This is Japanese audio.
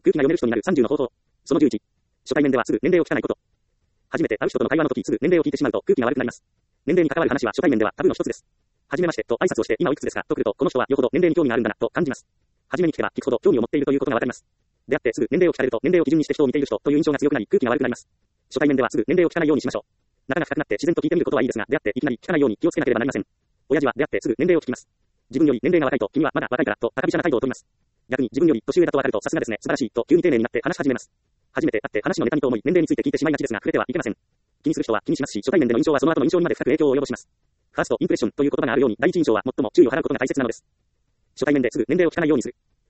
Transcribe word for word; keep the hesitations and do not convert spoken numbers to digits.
空気が読める人になるさんじゅうの方法。そのじゅういち。初対面ではすぐ年齢を聞かないこと。初めて会う人との会話の時すぐ年齢を聞いてしまうと空気が悪くなります。年齢に関わる話は初対面ではタブーの一つです。はじめましてと挨拶をして今おいくつですかと来るとこの人はよほど年齢に興味があるんだなと感じます。はじめに聞けば聞くほど興味を持っているということがわかります。出会ってすぐ年齢を聞かれると年齢を基準にして人を見ている人という印象が強くなり空気が悪くなります。初対面ではすぐ年齢を聞かないようにしましょう。仲が深くなって自然と聞いてみることはいいですが、出会っていきなり聞かないように気をつけなければなりません。親父は出会ってすぐ年齢を聞きます。自分より年齢が若いと君はまだ若いからと高飛車な態度を取ります。逆に自分より年上だとわかるとさすがですね、素晴らしいと急に丁寧になって話し始めます。初めて会って話のネタにと思い年齢について聞いてしまいがちですが触れてはいけません。気にする人は気にしますし、初対面での印象はその後の印象にまで深く影響を及ぼします。ファーストインプレッションという言葉があるように第一印象は最も注意を払うことが大切なのです。初対面ですぐ年齢を聞かないようにする。